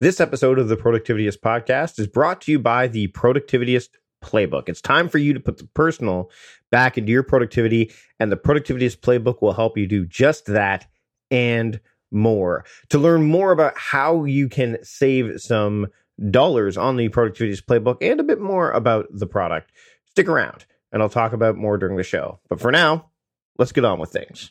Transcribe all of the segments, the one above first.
This episode of the Productivityist podcast is brought to you by the Productivityist Playbook. It's time for you to put the personal back into your productivity, and the Productivityist Playbook will help you do just that and more. To learn more about how you can save some dollars on the Productivityist Playbook and a bit more about the product, stick around and I'll talk about more during the show. But for now, let's get on with things.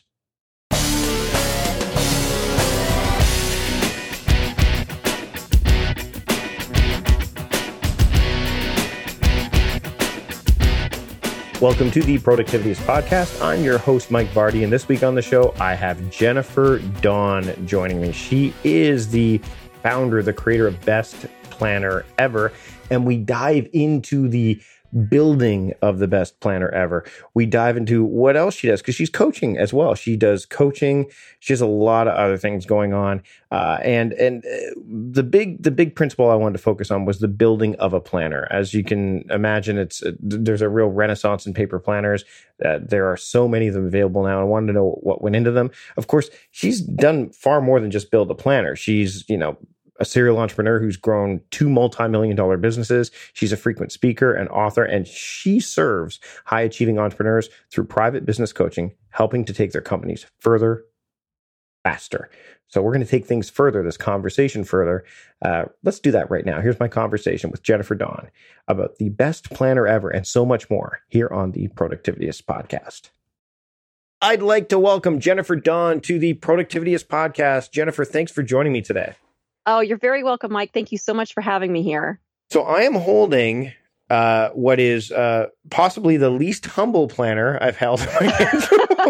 Welcome to the Productivityist podcast. I'm your host, Mike Vardy, and this week on the show, I have Jennifer Dawn joining me. She is the founder, the creator of Best Planner Ever, and we dive into the building of the best planner ever. We dive into what else she does, because she's coaching as well. She does coaching. She has a lot of other things going on. And the big principle I wanted to focus on was the building of a planner. As you can imagine, there's a real renaissance in paper planners. There are so many of them available now. I wanted to know what went into them. Of course, she's done far more than just build a planner. She's, a serial entrepreneur who's grown 2 multi-million-dollar businesses. She's a frequent speaker and author, and she serves high-achieving entrepreneurs through private business coaching, helping to take their companies further, faster. So we're going to take things further, this conversation further. Let's do that right now. Here's my conversation with Jennifer Dawn about the best planner ever and so much more here on the Productivityist podcast. I'd like to welcome Jennifer Dawn to the Productivityist podcast. Jennifer, thanks for joining me today. Oh, you're very welcome, Mike. Thank you so much for having me here. So I am holding what is possibly the least humble planner I've held in my hands.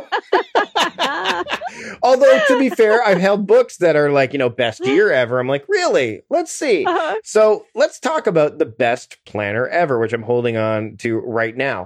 Although, to be fair, I've held books that are like, best year ever. I'm like, really? Let's see. So let's talk about the best planner ever, which I'm holding on to right now.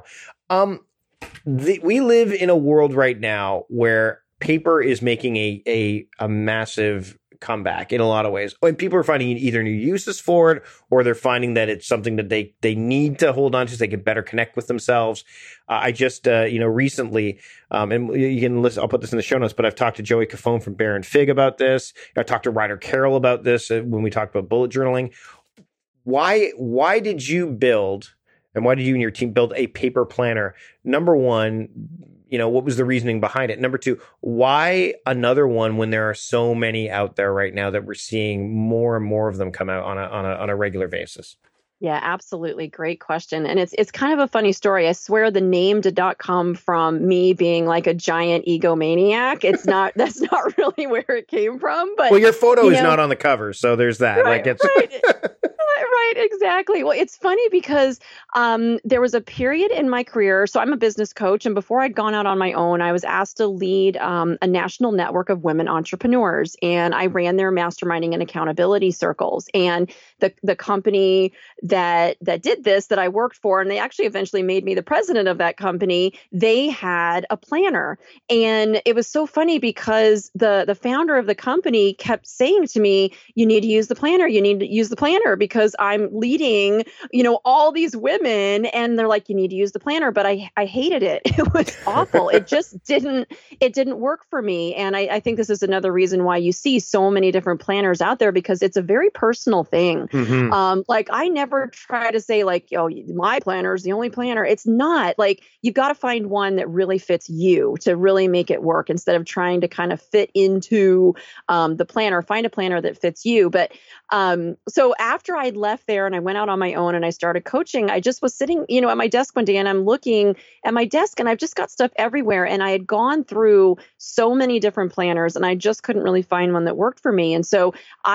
We live in a world right now where paper is making a massive comeback in a lot of ways. And people are finding either new uses for it, or they're finding that it's something that they need to hold on to so they can better connect with themselves. I just, recently, and you can listen, I'll put this in the show notes, but I've talked to Joey Cofone from Bear and Fig about this. I talked to Ryder Carroll about this when we talked about bullet journaling. Why did you build, and why did you and your team build a paper planner? Number one, what was the reasoning behind it? Number two, why another one when there are so many out there right now that we're seeing more and more of them come out on a regular basis? Yeah, absolutely. Great question. And it's kind of a funny story. I swear the name did not come from me being like a giant egomaniac. That's not really where it came from. But well, your photo is not on the cover, so there's that. Right, right, exactly. Well, it's funny because there was a period in my career. So I'm a business coach, and before I'd gone out on my own, I was asked to lead a national network of women entrepreneurs, and I ran their masterminding and accountability circles. And the company that did this, that I worked for, and they actually eventually made me the president of that company, they had a planner. And it was so funny because the founder of the company kept saying to me, you need to use the planner. You need to use the planner because I'm leading, all these women, and they're like, you need to use the planner. But I hated it. It was awful. It just didn't work for me. And I think this is another reason why you see so many different planners out there, because it's a very personal thing. Mm-hmm. Like I never try to say like, my planner is the only planner. It's not. Like you've got to find one that really fits you to really make it work, instead of trying to kind of fit into the planner. Find a planner that fits you. But so after I'd left there and I went out on my own and I started coaching, I just was sitting, at my desk one day, and I'm looking at my desk and I've just got stuff everywhere. And I had gone through so many different planners and I just couldn't really find one that worked for me. And so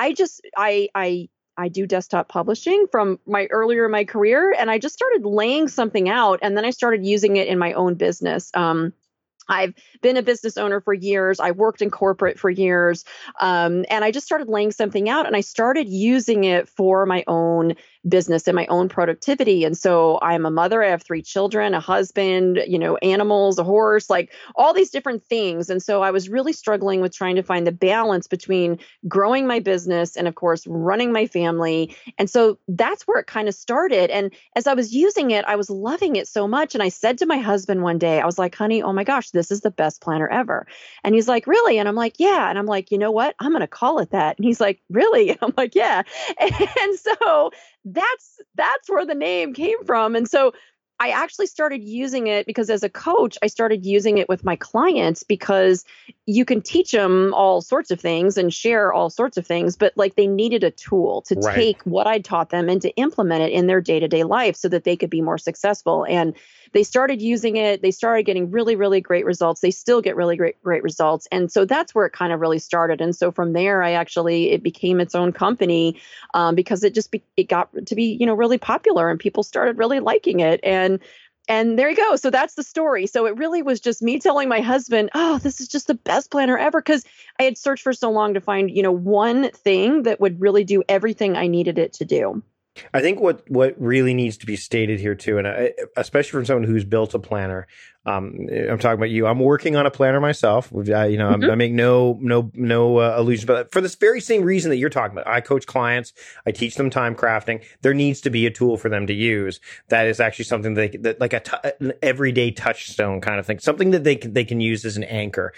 I do desktop publishing from earlier in my career, and I just started laying something out, and then I started using it in my own business. I've been a business owner for years. I worked in corporate for years. And I just started laying something out, and I started using it for my own business and my own productivity. And so I'm a mother. I have 3 children, a husband, animals, a horse, like all these different things. And so I was really struggling with trying to find the balance between growing my business and, of course, running my family. And so that's where it kind of started. And as I was using it, I was loving it so much. And I said to my husband one day, I was like, honey, oh my gosh, this is the best planner ever. And he's like, really? And I'm like, yeah. And I'm like, you know what? I'm going to call it that. And he's like, really? And I'm like, yeah. And so that's where the name came from. And so I actually started using it because as a coach, I started using it with my clients because you can teach them all sorts of things and share all sorts of things, but like they needed a tool to take what I taught them and to implement it in their day-to-day life so that they could be more successful. And they started using it. They started getting really, really great results. They still get really great results. And so that's where it kind of really started. And so from there, it became its own company because it got to be, really popular and people started really liking it. And there you go. So that's the story. So it really was just me telling my husband, oh, this is just the best planner ever. Because I had searched for so long to find, one thing that would really do everything I needed it to do. I think what really needs to be stated here too, and especially from someone who's built a planner, I'm talking about you. I'm working on a planner myself. I make no illusions, but for this very same reason that you're talking about, I coach clients, I teach them time crafting. There needs to be a tool for them to use that is actually something that like an everyday touchstone kind of thing, something that they can use as an anchor.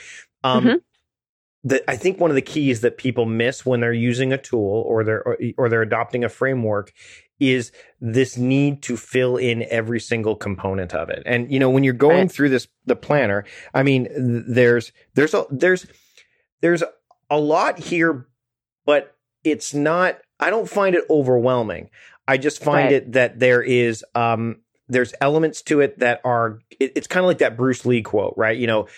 I think one of the keys that people miss when they're using a tool or they're adopting a framework is this need to fill in every single component of it. And when you're going through the planner, I mean, there's a lot here, but it's not. I don't find it overwhelming. I just find it that there's elements to it that are, it's kind of like that Bruce Lee quote, right?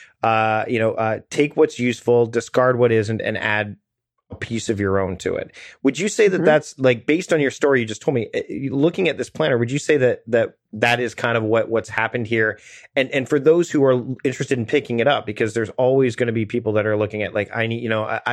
Take what's useful, discard what isn't, and add a piece of your own to it. Would you say that that's like, based on your story you just told me, looking at this planner, would you say that is kind of what's happened here? And for those who are interested in picking it up, because there's always going to be people that are looking at like, I need,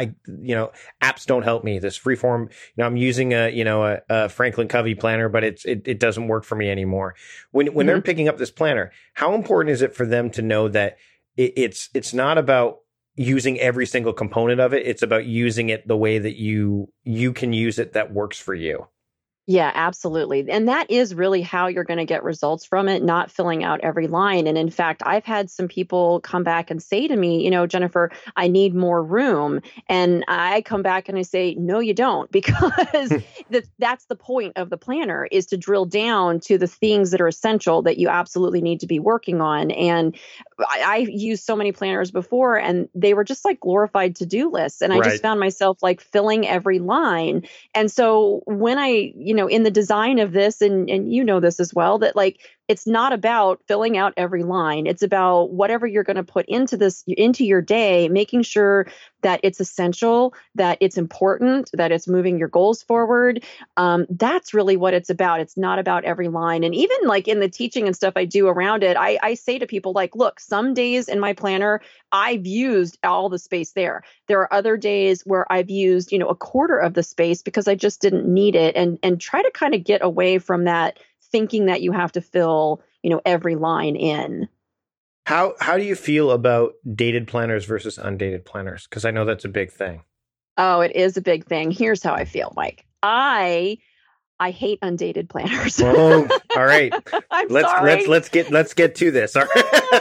apps don't help me. This freeform, I'm using a Franklin Covey planner, but it doesn't work for me anymore. When they're picking up this planner, how important is it for them to know that it's not about using every single component of it? It's about using it the way that you can use it that works for you. Yeah, absolutely. And that is really how you're going to get results from it, not filling out every line. And in fact, I've had some people come back and say to me, Jennifer, I need more room. And I come back and I say, no, you don't, because that's the point of the planner, is to drill down to the things that are essential that you absolutely need to be working on. And I used so many planners before and they were just like glorified to-do lists. And I just found myself like filling every line. And so when in the design of this, and this as well, that like, it's not about filling out every line. It's about whatever you're going to put into your day, making sure that it's essential, that it's important, that it's moving your goals forward. That's really what it's about. It's not about every line. And even like in the teaching and stuff I do around it, I say to people like, look, some days in my planner, I've used all the space there. There are other days where I've used, a quarter of the space because I just didn't need it, and try to kind of get away from that thinking that you have to fill, every line in. How do you feel about dated planners versus undated planners? Because I know that's a big thing. Oh, it is a big thing. Here's how I feel, Mike. I hate undated planners. Oh, all right. Let's get to this. All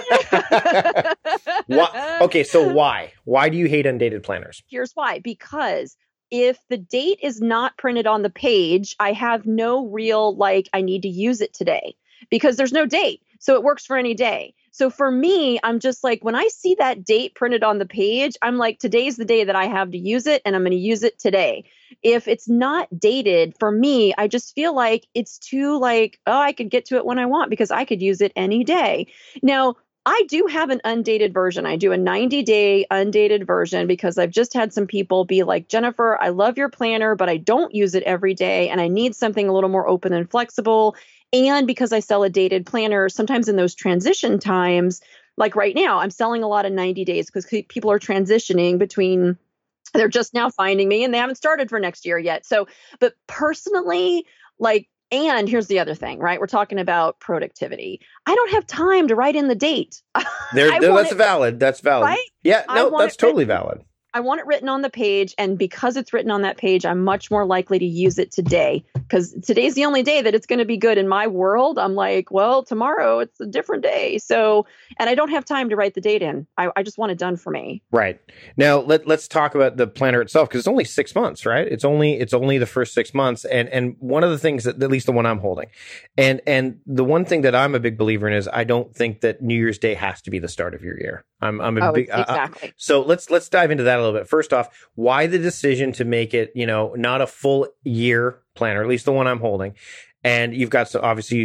right. Okay, so why? Why do you hate undated planners? Here's why. Because if the date is not printed on the page, I have no real, I need to use it today because there's no date. So it works for any day. So for me, I'm just like, when I see that date printed on the page, I'm like, today's the day that I have to use it and I'm going to use it today. If it's not dated, for me, I just feel like it's too I could get to it when I want because I could use it any day. Now, I do have an undated version. I do a 90-day undated version because I've just had some people be like, Jennifer, I love your planner, but I don't use it every day. And I need something a little more open and flexible. And because I sell a dated planner, sometimes in those transition times, like right now, I'm selling a lot of 90 days because people are transitioning between, they're just now finding me and they haven't started for next year yet. So, but personally, And here's the other thing, right? We're talking about productivity. I don't have time to write in the date. That's valid. That's valid. Right? Yeah, no, that's totally valid. I want it written on the page. And because it's written on that page, I'm much more likely to use it today, because today's the only day that it's going to be good in my world. I'm like, well, tomorrow it's a different day. So, and I don't have time to write the date in. I just want it done for me. Right. Now let's talk about the planner itself, because it's only 6 months, right? It's only the first 6 months. And one of the things that, at least the one I'm holding, and the one thing that I'm a big believer in is I don't think that New Year's Day has to be the start of your year. I'm a big, exactly. So let's dive into that a little bit. First off, why the decision to make it, not a full year planner, at least the one I'm holding? And you've got that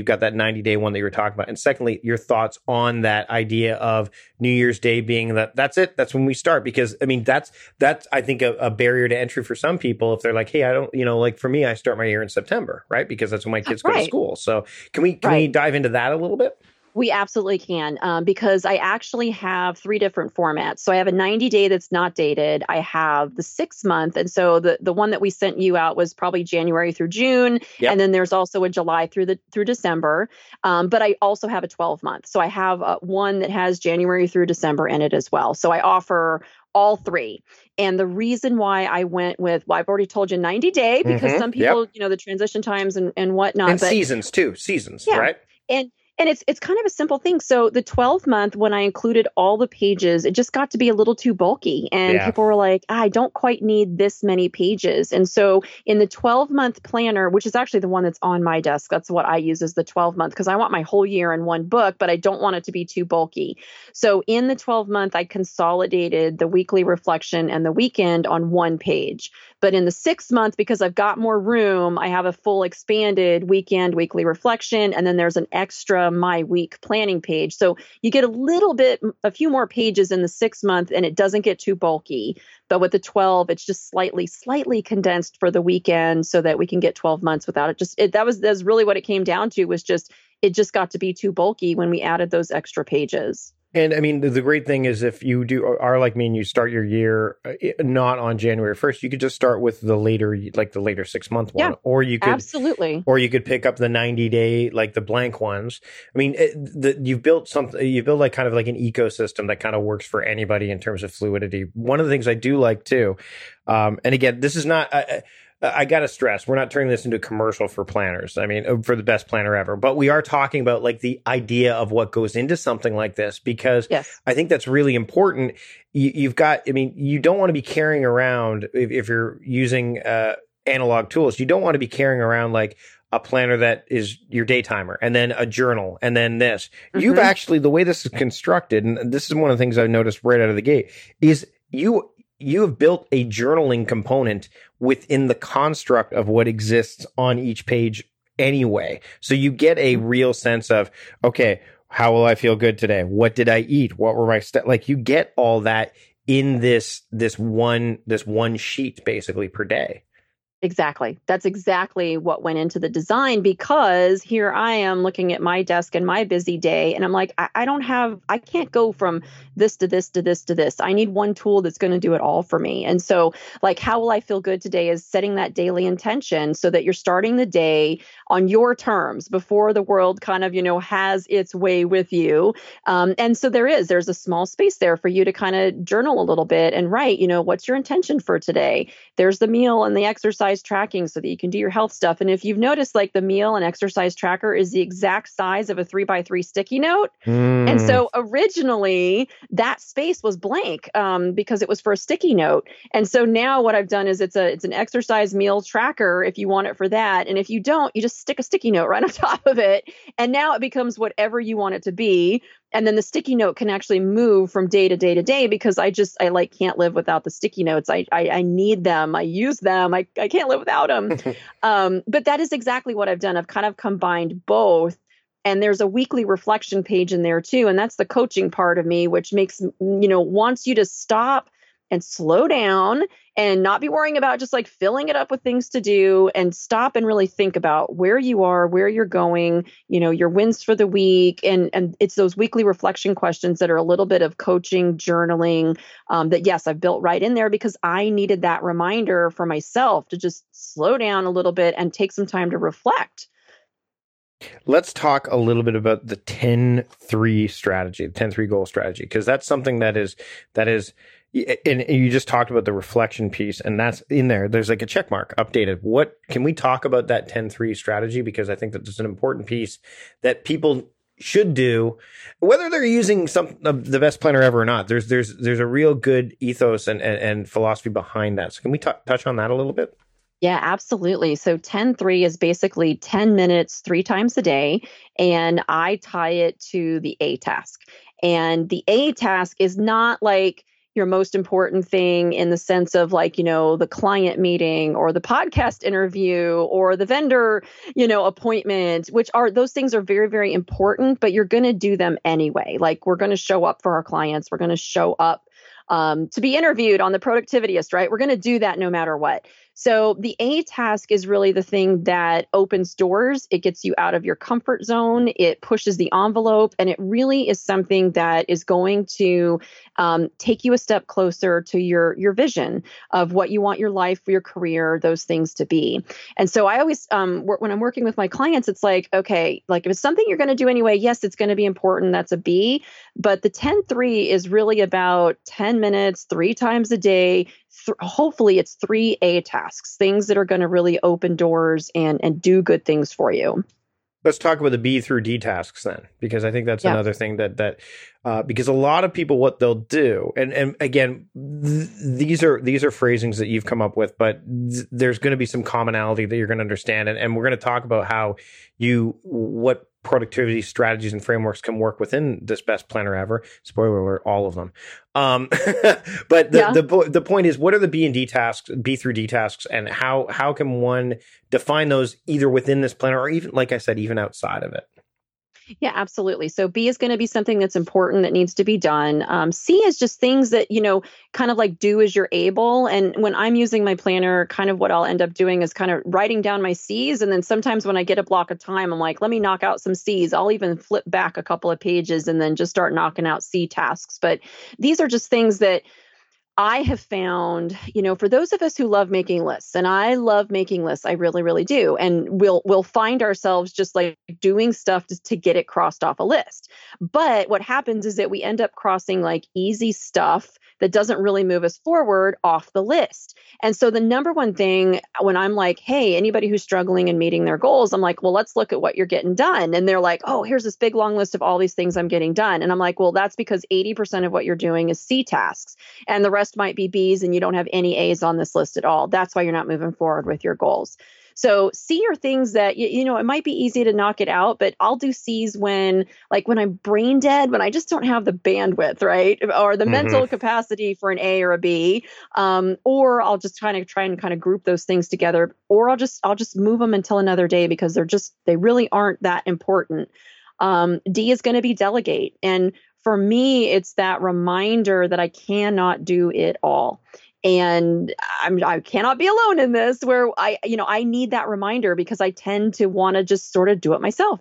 90-day one that you were talking about. And secondly, your thoughts on that idea of New Year's Day being that's it. That's when we start. Because I mean, that's I think a barrier to entry for some people. If they're like, hey, I don't, like for me, I start my year in September, right? Because that's when my kids go to school. So can we dive into that a little bit? We absolutely can, because I actually have 3 different formats. So I have a 90-day that's not dated. I have the 6-month. And so the one that we sent you out was probably January through June. Yep. And then there's also a July through December. But I also have a 12-month. So I have one that has January through December in it as well. So I offer all 3. And the reason why I went with, I've already told you 90-day, because some people, the transition times and whatnot. And seasons too, right? And it's kind of a simple thing. So the 12-month, when I included all the pages, it just got to be a little too bulky. And people were like, I don't quite need this many pages. And so in the 12-month planner, which is actually the one that's on my desk, that's what I use as the 12-month, because I want my whole year in one book, but I don't want it to be too bulky. So in the 12-month, I consolidated the weekly reflection and the weekend on one page. But in the 6-month, because I've got more room, I have a full expanded weekend, weekly reflection, and then there's an extra my week planning page. So you get a few more pages in the 6-month, and it doesn't get too bulky. But with the 12, it's just slightly condensed for the weekend so that we can get 12 months without it. That's really what it came down to, was just, it just got to be too bulky when we added those extra pages. And I mean, the great thing is if you are like me and you start your year not on January 1st, you could just start with the later 6-month one, or you could pick up the 90-day, like the blank ones. I mean, you've built like kind of like an ecosystem that kind of works for anybody in terms of fluidity. One of the things I do like too, and again, this is not. I got to stress, we're not turning this into a commercial for planners. I mean, for the best planner ever, but we are talking about like the idea of what goes into something like this, because I think that's really important. You don't want to be carrying around, if you're using analog tools, you don't want to be carrying around like a planner that is your day timer, and then a journal, and then this. You've actually, the way this is constructed, and this is one of the things I've noticed right out of the gate, is you have built a journaling component within the construct of what exists on each page anyway. So you get a real sense of, okay, how will I feel good today? What did I eat? What were my like you get all that in this one sheet basically per day. Exactly. That's exactly what went into the design, because here I am looking at my desk and my busy day, and I'm like, I can't go from this to this to this to this. I need one tool that's going to do it all for me. And so like, how will I feel good today is setting that daily intention so that you're starting the day on your terms before the world kind of, has its way with you. And so there's a small space there for you to kind of journal a little bit and write, what's your intention for today? There's the meal and the exercise tracking so that you can do your health stuff. And if you've noticed, like the meal and exercise tracker is the exact size of a 3x3 sticky note. And so originally that space was blank because it was for a sticky note. And so now what I've done is it's an exercise meal tracker if you want it for that. And if you don't, you just stick a sticky note right on top of it. And now it becomes whatever you want it to be. And then the sticky note can actually move from day to day to day, because I can't live without the sticky notes. I need them. I use them. I can't live without them. But that is exactly what I've done. I've kind of combined both. And there's a weekly reflection page in there too. And that's the coaching part of me, which wants you to stop and slow down and not be worrying about just like filling it up with things to do, and stop and really think about where you are, where you're going, your wins for the week. And it's those weekly reflection questions that are a little bit of coaching, journaling, that yes, I've built right in there because I needed that reminder for myself to just slow down a little bit and take some time to reflect. Let's talk a little bit about the 10-3 strategy, the 10-3 goal strategy, because that's something that is, and you just talked about the reflection piece, and that's in there. There's like a check mark updated. What can we talk about that 10-3 strategy? Because I think that it's an important piece that people should do, whether they're using some of the best planner ever or not. There's a real good ethos and philosophy behind that. So can we touch on that a little bit? Yeah, absolutely. So 10-3 is basically 10 minutes, 3 times a day. And I tie it to the A task. And the A task is not like your most important thing in the sense of like, the client meeting or the podcast interview or the vendor, appointment, which are those things are very, very important, but you're going to do them anyway. Like we're going to show up for our clients. We're going to show up to be interviewed on the Productivityist, right? We're going to do that no matter what. So the A task is really the thing that opens doors. It gets you out of your comfort zone. It pushes the envelope, and it really is something that is going to take you a step closer to your vision of what you want your life, your career, those things to be. And so I always, when I'm working with my clients, it's like, okay, like if it's something you're going to do anyway, yes, it's going to be important. That's a B. But the 10-3 is really about 10 minutes, 3 times a day. Hopefully it's 3 A tasks, things that are going to really open doors and do good things for you. Let's talk about the B through D tasks then, because I think that's another thing that because a lot of people, what they'll do, and again, these are phrasings that you've come up with, but there's going to be some commonality that you're going to understand, and we're going to talk about how what productivity strategies and frameworks can work within this best planner ever. Spoiler alert, all of them. But the point is, what are the B through D tasks, and how can one define those either within this planner or even, like I said, even outside of it? Yeah, absolutely. So B is going to be something that's important that needs to be done. C is just things that, kind of like do as you're able. And when I'm using my planner, kind of what I'll end up doing is kind of writing down my C's. And then sometimes when I get a block of time, I'm like, let me knock out some C's. I'll even flip back a couple of pages and then just start knocking out C tasks. But these are just things that I have found, for those of us who love making lists, and I love making lists, I really, really do. And we'll find ourselves just like doing stuff to get it crossed off a list. But what happens is that we end up crossing like easy stuff that doesn't really move us forward off the list. And so the number one thing when I'm like, hey, anybody who's struggling and meeting their goals, I'm like, well, let's look at what you're getting done. And they're like, oh, here's this big long list of all these things I'm getting done. And I'm like, well, that's because 80% of what you're doing is C tasks. And the rest might be B's, and you don't have any A's on this list at all. That's why you're not moving forward with your goals. So C are things that, it might be easy to knock it out, but I'll do C's when I'm brain dead, when I just don't have the bandwidth, right? Or the mental capacity for an A or a B. Or I'll just try and group those things together, or I'll just move them until another day because they really aren't that important. D is going to be delegate. And for me, it's that reminder that I cannot do it all. And I cannot be alone in this, where I need that reminder because I tend to want to just sort of do it myself.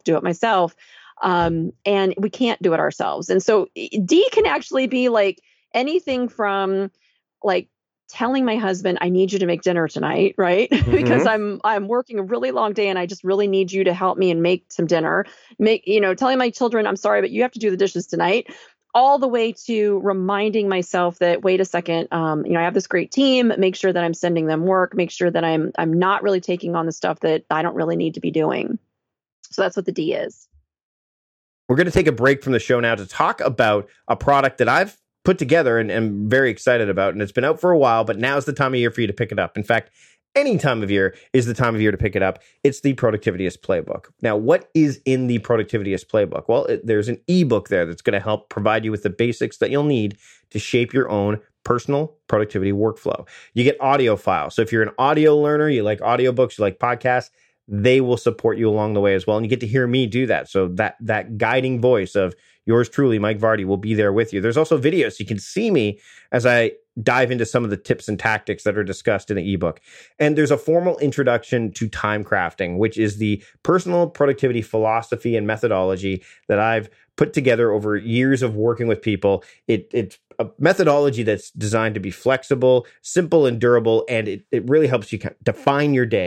And we can't do it ourselves. And so D can actually be like anything from like telling my husband, I need you to make dinner tonight, right? Because I'm working a really long day and I just really need you to help me and make some dinner. Telling my children, I'm sorry, but you have to do the dishes tonight. All the way to reminding myself that, wait a second, I have this great team, make sure that I'm sending them work, make sure that I'm not really taking on the stuff that I don't really need to be doing. So that's what the D is. We're going to take a break from the show now to talk about a product that I've put together and am very excited about. And it's been out for a while, but now's the time of year for you to pick it up. In fact, any time of year is the time of year to pick it up. It's the Productivityist Playbook. Now, what is in the Productivityist Playbook? Well, there's an ebook there that's going to help provide you with the basics that you'll need to shape your own personal productivity workflow. You get audio files. So if you're an audio learner, you like audiobooks, you like podcasts, they will support you along the way as well. And you get to hear me do that. So that guiding voice of yours truly, Mike Vardy, will be there with you. There's also videos, so you can see me as I dive into some of the tips and tactics that are discussed in the ebook. And there's a formal introduction to time crafting, which is the personal productivity philosophy and methodology that I've put together over years of working with people. It's a methodology that's designed to be flexible, simple, and durable, and it really helps you define your day,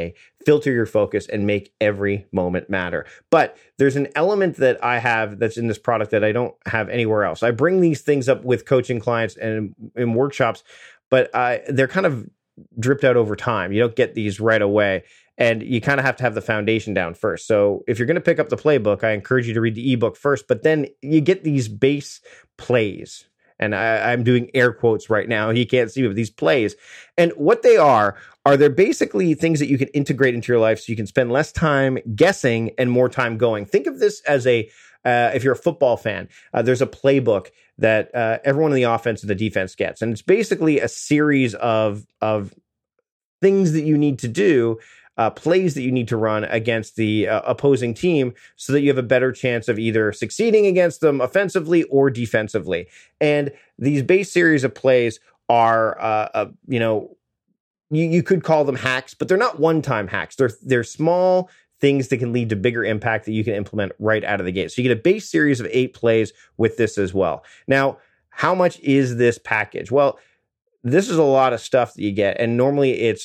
filter your focus and make every moment matter. But there's an element that I have that's in this product that I don't have anywhere else. I bring these things up with coaching clients and in workshops, but they're kind of dripped out over time. You don't get these right away. And you kind of have to have the foundation down first. So if you're going to pick up the playbook, I encourage you to read the ebook first, but then you get these base plays. And I'm doing air quotes right now. You can't see me, but these plays. And what they are they're basically things that you can integrate into your life so you can spend less time guessing and more time going. Think of this as if you're a football fan, there's a playbook that everyone in the offense and the defense gets. And it's basically a series of things that you need to do, plays that you need to run against the opposing team so that you have a better chance of either succeeding against them offensively or defensively. And these base series of plays are, you could call them hacks, but they're not one-time hacks. They're small things that can lead to bigger impact that you can implement right out of the gate. So you get a base series of 8 plays with this as well. Now, how much is this package? Well, this is a lot of stuff that you get, and normally it's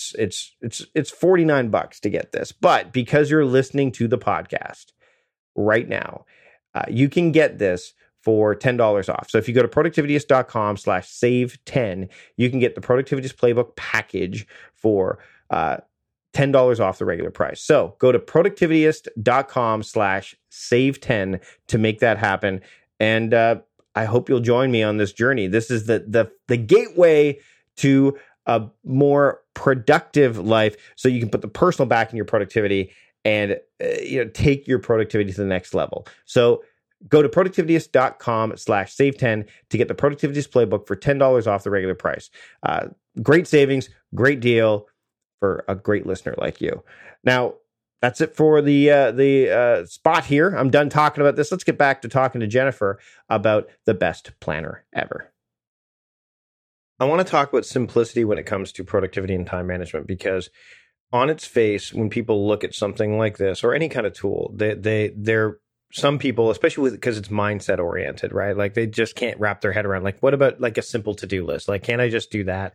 $49 to get this. But because you're listening to the podcast right now, you can get this for $10 off. So if you go to productivityist.com/save10, you can get the Productivityist Playbook package for $10 off the regular price. So go to productivityist.com/save10 to make that happen. And I hope you'll join me on this journey. This is the gateway to a more productive life, so you can put the personal back in your productivity and take your productivity to the next level. So go to productivityist.com/save10 to get the Productivityist Playbook for $10 off the regular price. Great savings, great deal for a great listener like you. Now, that's it for the spot here. I'm done talking about this. Let's get back to talking to Jennifer about the best planner ever. I want to talk about simplicity when it comes to productivity and time management, because on its face, when people look at something like this or any kind of tool, they're some people, especially because it's mindset oriented, right? Like they just can't wrap their head around, like, what about like a simple to-do list? Like, can't I just do that?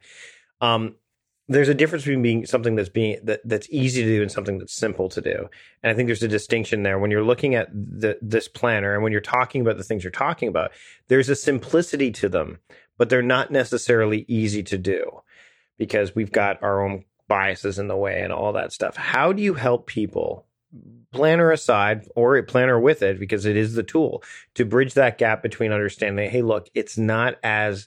There's a difference between being something that's easy to do and something that's simple to do. And I think there's a distinction there when you're looking at this planner and when you're talking about the things you're talking about, there's a simplicity to them, but they're not necessarily easy to do because we've got our own biases in the way and all that stuff. How do you help people, planner aside or a planner with it, because it is the tool, to bridge that gap between understanding, hey, look, it's not as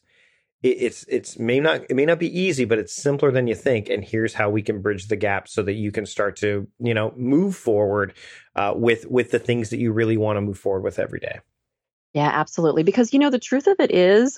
it may not be easy, but it's simpler than you think. And here's how we can bridge the gap so that you can start to, move forward with the things that you really want to move forward with every day. Yeah, absolutely. Because, the truth of it is,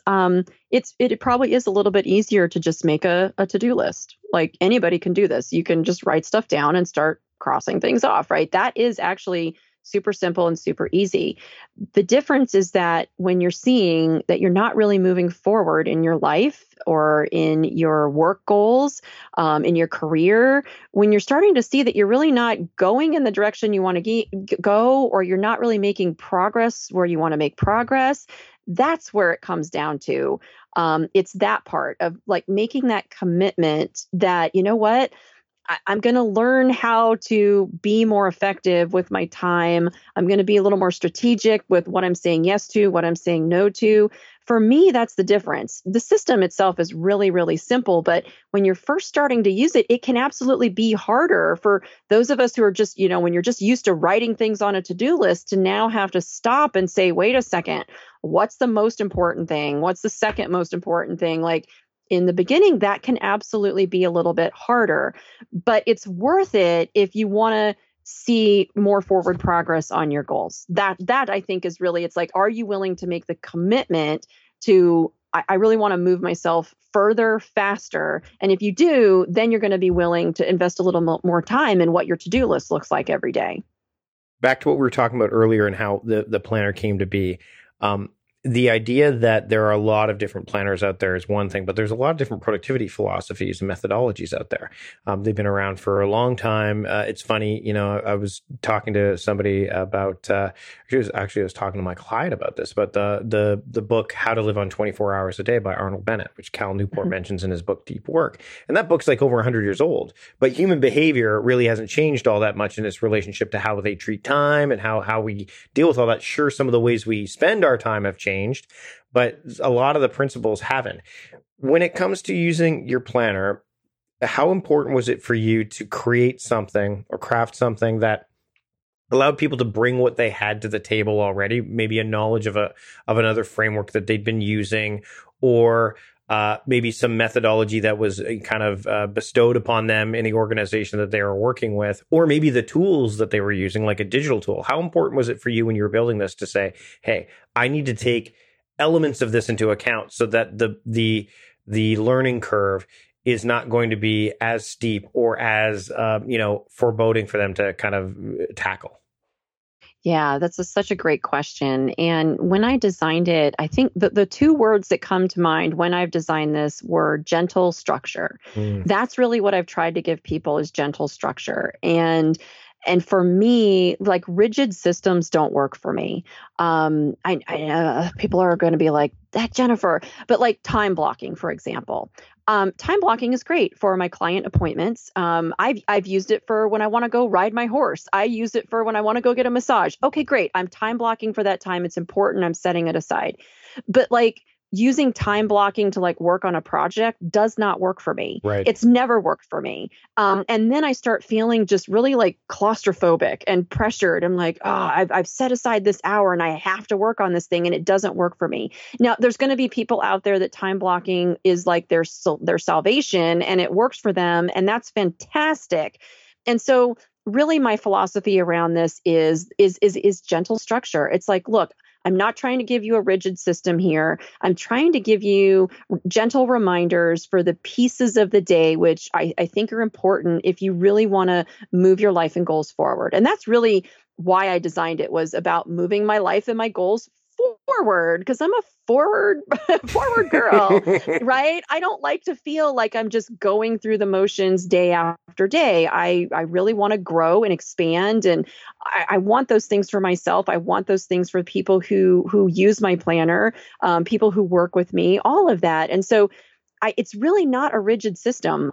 it probably is a little bit easier to just make a to-do list. Like anybody can do this. You can just write stuff down and start crossing things off, right? That is actually super simple and super easy. The difference is that when you're seeing that you're not really moving forward in your life or in your work goals, in your career, when you're starting to see that you're really not going in the direction you want to go, or you're not really making progress where you want to make progress, that's where it comes down to. It's that part of like making that commitment that, you know what? I'm going to learn how to be more effective with my time. I'm going to be a little more strategic with what I'm saying yes to, what I'm saying no to. For me, that's the difference. The system itself is really, really simple, but when you're first starting to use it, it can absolutely be harder for those of us who are just, when you're just used to writing things on a to-do list to now have to stop and say, wait a second, what's the most important thing? What's the second most important thing? Like, in the beginning, that can absolutely be a little bit harder, but it's worth it if you want to see more forward progress on your goals. That I think is really, it's like, are you willing to make the commitment to, I really want to move myself further, faster? And if you do, then you're going to be willing to invest a little more time in what your to-do list looks like every day. Back to what we were talking about earlier and how the planner came to be. the idea that there are a lot of different planners out there is one thing, but there's a lot of different productivity philosophies and methodologies out there. They've been around for a long time. It's funny, I was talking to somebody about, I was talking to my client about this, but the book, How to Live on 24 Hours a Day by Arnold Bennett, which Cal Newport mentions in his book, Deep Work. And that book's like over 100 years old, but human behavior really hasn't changed all that much in its relationship to how they treat time and how we deal with all that. Sure, some of the ways we spend our time have changed, but a lot of the principles haven't. When it comes to using your planner, how important was it for you to create something or craft something that allowed people to bring what they had to the table already, maybe a knowledge of another framework that they'd been using, or maybe some methodology that was kind of bestowed upon them in the organization that they were working with, or maybe the tools that they were using, like a digital tool? How important was it for you when you were building this to say, hey, I need to take elements of this into account so that the learning curve is not going to be as steep or as foreboding for them to kind of tackle? Yeah, that's such a great question. And when I designed it, I think the two words that come to mind when I've designed this were gentle structure. That's really what I've tried to give people, is gentle structure. And for me, like, rigid systems don't work for me. People are going to be like, that Jennifer, but like time blocking, for example. Time blocking is great for my client appointments. I've used it for when I want to go ride my horse. I use it for when I want to go get a massage. Okay, great. I'm time blocking for that time. It's important. I'm setting it aside. But like, using time blocking to like work on a project does not work for me. Right. It's never worked for me. And then I start feeling just really like claustrophobic and pressured. I'm like, I've set aside this hour and I have to work on this thing, and it doesn't work for me. Now, there's going to be people out there that time blocking is like their salvation and it works for them. And that's fantastic. And so really my philosophy around this is gentle structure. It's like, look, I'm not trying to give you a rigid system here. I'm trying to give you gentle reminders for the pieces of the day, which I think are important if you really want to move your life and goals forward. And that's really why I designed it, was about moving my life and my goals forward, because I'm a forward girl, right? I don't like to feel like I'm just going through the motions day after day. I really want to grow and expand, and I want those things for myself. I want those things for people who use my planner, people who work with me, all of that. And so it's really not a rigid system.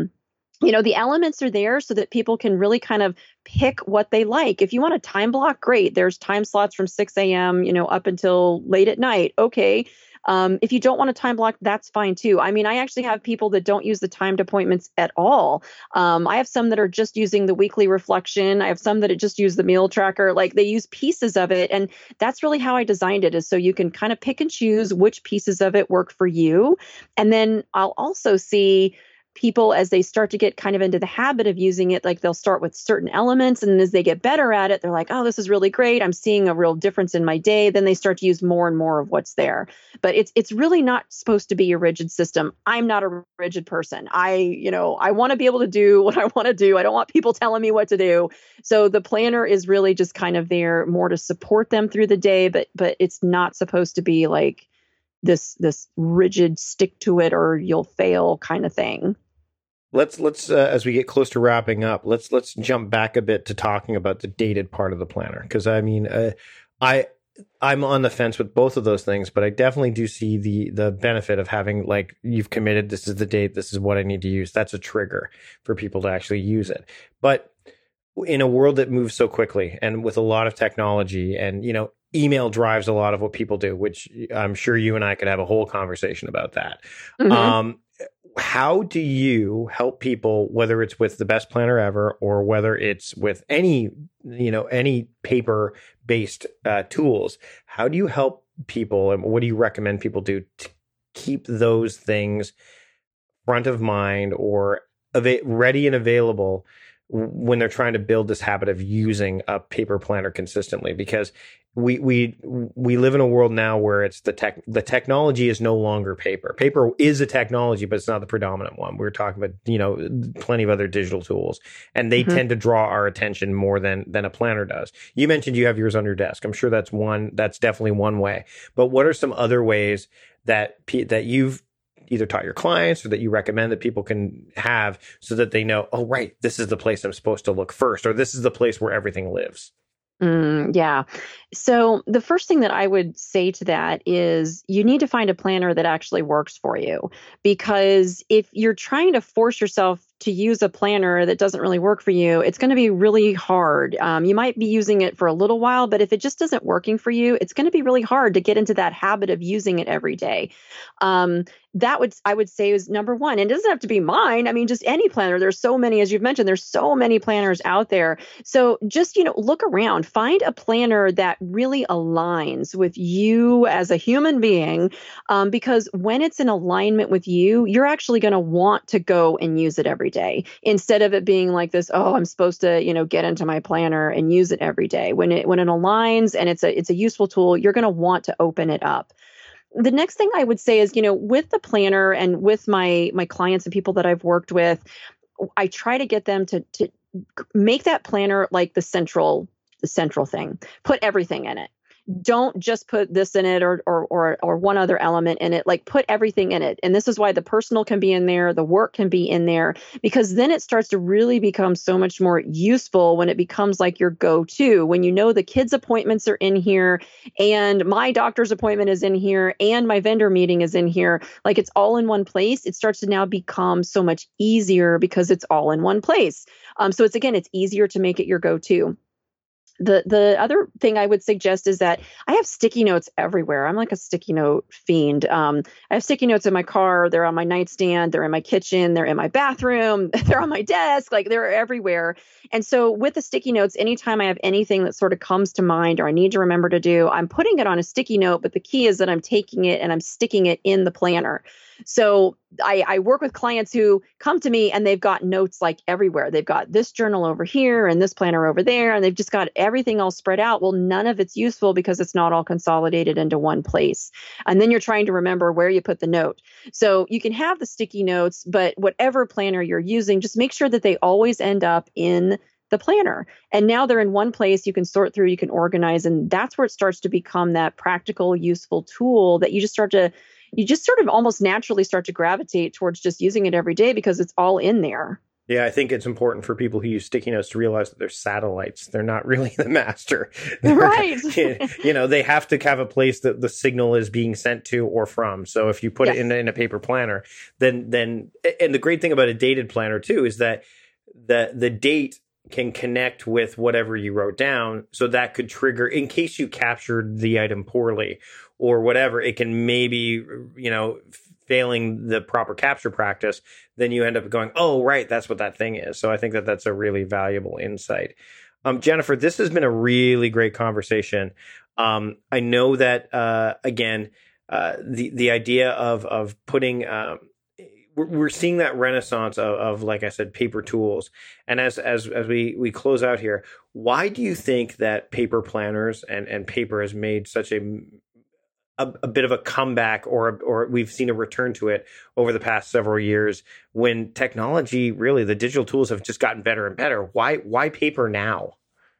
The elements are there so that people can really kind of pick what they like. If you want a time block, great. There's time slots from 6 a.m., up until late at night. Okay. If you don't want a time block, that's fine too. I mean, I actually have people that don't use the timed appointments at all. I have some that are just using the weekly reflection. I have some that just use the meal tracker. Like, they use pieces of it. And that's really how I designed it, is so you can kind of pick and choose which pieces of it work for you. And then I'll also see people, as they start to get kind of into the habit of using it, like, they'll start with certain elements, and as they get better at it, they're like, oh, this is really great. I'm seeing a real difference in my day. Then they start to use more and more of what's there. But it's really not supposed to be a rigid system. I'm not a rigid person. I want to be able to do what I want to do. I don't want people telling me what to do. So the planner is really just kind of there more to support them through the day, but it's not supposed to be like this rigid stick to it or you'll fail kind of thing. Let's as we get close to wrapping up, let's jump back a bit to talking about the dated part of the planner, because I mean, I'm on the fence with both of those things, but I definitely do see the benefit of having, like, you've committed, this is the date, this is what I need to use. That's a trigger for people to actually use it. But in a world that moves so quickly and with a lot of technology, and email drives a lot of what people do, which I'm sure you and I could have a whole conversation about that. Mm-hmm. How do you help people, whether it's with the best planner ever or whether it's with any paper-based tools? How do you help people, and what do you recommend people do to keep those things front of mind or ready and available when they're trying to build this habit of using a paper planner consistently, because we live in a world now where it's the technology is no longer paper. Paper is a technology, but it's not the predominant one. We're talking about, plenty of other digital tools, and they tend to draw our attention more than a planner does. You mentioned you have yours on your desk. I'm sure that's definitely one way. But what are some other ways that you've either taught your clients or that you recommend that people can have so that they know, oh, right, this is the place I'm supposed to look first, or this is the place where everything lives? Yeah. So the first thing that I would say to that is you need to find a planner that actually works for you. Because if you're trying to force yourself to use a planner that doesn't really work for you, it's going to be really hard. You might be using it for a little while, but if it just isn't working for you, it's going to be really hard to get into that habit of using it every day. I would say is number one. And it doesn't have to be mine. I mean, just any planner. There's so many, as you've mentioned, there's so many planners out there. So just, look around, find a planner that really aligns with you as a human being. Because when it's in alignment with you, you're actually going to want to go and use it every day instead of it being like this, oh, I'm supposed to, get into my planner and use it every day. When it aligns and it's a useful tool, you're going to want to open it up. The next thing I would say is, with the planner and with my clients and people that I've worked with, I try to get them to make that planner like the central thing. Put everything in it. Don't just put this in it or one other element in it, like put everything in it. And this is why the personal can be in there, the work can be in there, because then it starts to really become so much more useful when it becomes like your go-to, when the kids' appointments are in here and my doctor's appointment is in here and my vendor meeting is in here, like it's all in one place. It starts to now become so much easier because it's all in one place. So it's easier to make it your go-to. The other thing I would suggest is that I have sticky notes everywhere. I'm like a sticky note fiend. I have sticky notes in my car. They're on my nightstand. They're in my kitchen. They're in my bathroom. They're on my desk. Like they're everywhere. And so with the sticky notes, anytime I have anything that sort of comes to mind or I need to remember to do, I'm putting it on a sticky note. But the key is that I'm taking it and I'm sticking it in the planner. So I work with clients who come to me and they've got notes like everywhere. They've got this journal over here and this planner over there, and they've just got everything all spread out. Well, none of it's useful because it's not all consolidated into one place. And then you're trying to remember where you put the note. So you can have the sticky notes, but whatever planner you're using, just make sure that they always end up in the planner. And now they're in one place. You can sort through, you can organize, and that's where it starts to become that practical, useful tool that you just sort of almost naturally start to gravitate towards just using it every day because it's all in there. Yeah, I think it's important for people who use sticky notes to realize that they're satellites. They're not really the master. Right. They have to have a place that the signal is being sent to or from. So if you put it in a paper planner, then and the great thing about a dated planner too is that the date can connect with whatever you wrote down. So that could trigger, in case you captured the item poorly or whatever, it can maybe, failing the proper capture practice, then you end up going, oh, right, that's what that thing is. So I think that that's a really valuable insight. Jennifer, this has been a really great conversation. I know that, again, the idea of putting, we're seeing that renaissance of, like I said, paper tools. And as we close out here, why do you think that paper planners and paper has made such a bit of a comeback, or we've seen a return to it over the past several years, when technology, really the digital tools have just gotten better and better? Why paper now?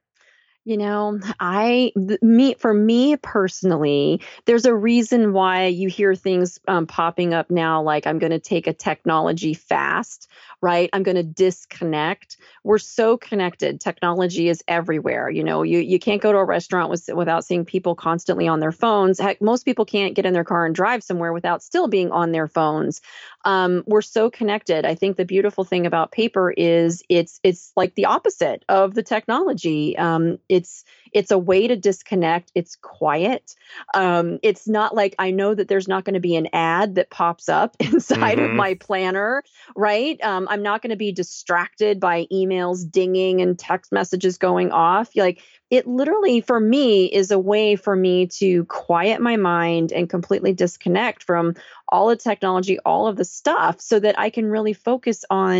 For me personally, there's a reason why you hear things popping up now, like I'm going to take a technology fast, right? I'm going to disconnect. We're so connected. Technology is everywhere. You can't go to a restaurant without seeing people constantly on their phones. Heck, most people can't get in their car and drive somewhere without still being on their phones. We're so connected. I think the beautiful thing about paper is it's like the opposite of the technology. It's a way to disconnect. It's quiet. It's not like, I know that there's not going to be an ad that pops up inside of my planner, right? I'm not going to be distracted by emails dinging and text messages going off. Like, it literally, for me, is a way for me to quiet my mind and completely disconnect from all the technology, all of the stuff, so that I can really focus on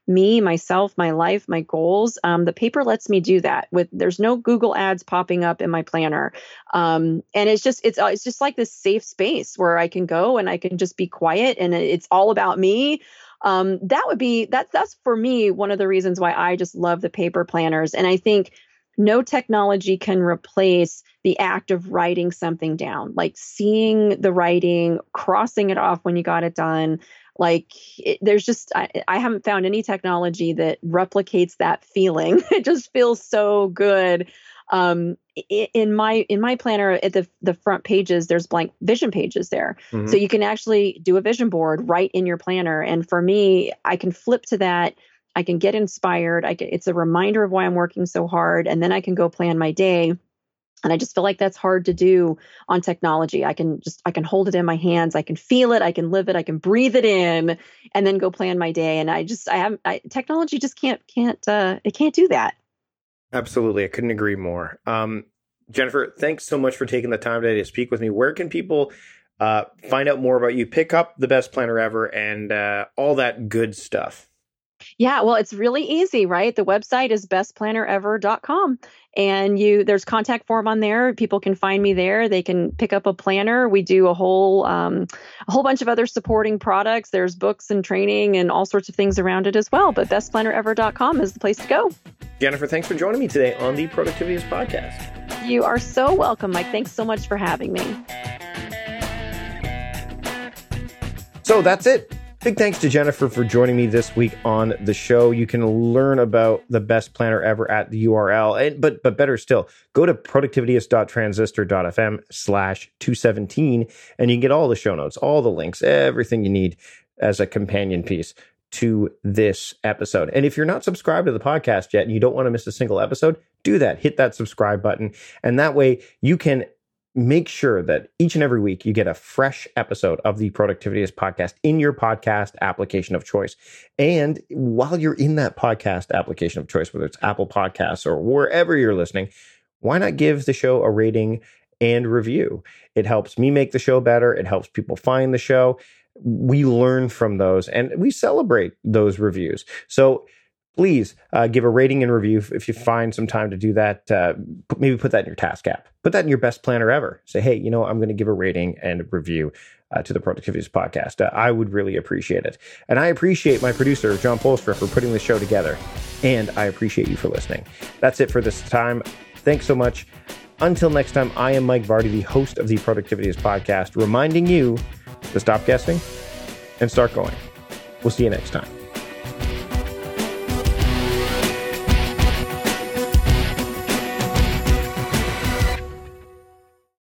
me, myself, my life, my goals. The paper lets me do that. There's no Google ads popping up in my planner, and it's just like this safe space where I can go and I can just be quiet, and it's all about me. That's for me one of the reasons why I just love the paper planners, and I think no technology can replace the act of writing something down, like seeing the writing, crossing it off when you got it done. I haven't found any technology that replicates that feeling. It just feels so good. In my planner at the front pages, there's blank vision pages there. Mm-hmm. So you can actually do a vision board right in your planner. And for me, I can flip to that. I can get inspired. It's a reminder of why I'm working so hard. And then I can go plan my day. And I just feel like that's hard to do on technology. I can hold it in my hands. I can feel it. I can live it. I can breathe it in and then go plan my day. And technology just can't do that. Absolutely. I couldn't agree more. Jennifer, thanks so much for taking the time today to speak with me. Where can people find out more about you, pick up the Best Planner Ever, and all that good stuff? Yeah, well, it's really easy, right? The website is bestplannerever.com, and there's contact form on there. People can find me there. They can pick up a planner. We do a whole bunch of other supporting products. There's books and training and all sorts of things around it as well. But bestplannerever.com is the place to go. Jennifer, thanks for joining me today on the Productivityist podcast. You are so welcome, Mike. Thanks so much for having me. So that's it. Big thanks to Jennifer for joining me this week on the show. You can learn about the Best Planner Ever at the URL, but better still, go to productivityist.transistor.fm/217, and you can get all the show notes, all the links, everything you need as a companion piece to this episode. And if you're not subscribed to the podcast yet and you don't want to miss a single episode, do that. Hit that subscribe button, and that way you can make sure that each and every week you get a fresh episode of the Productivityist podcast in your podcast application of choice. And while you're in that podcast application of choice, whether it's Apple Podcasts or wherever you're listening, why not give the show a rating and review? It helps me make the show better. It helps people find the show. We learn from those and we celebrate those reviews. So please give a rating and review if you find some time to do that. Maybe put that in your task app. Put that in your Best Planner Ever. Say, hey, I'm going to give a rating and a review to the Productivityist podcast. I would really appreciate it. And I appreciate my producer, John Polstra, for putting the show together. And I appreciate you for listening. That's it for this time. Thanks so much. Until next time, I am Mike Vardy, the host of the Productivityist podcast, reminding you to stop guessing and start going. We'll see you next time.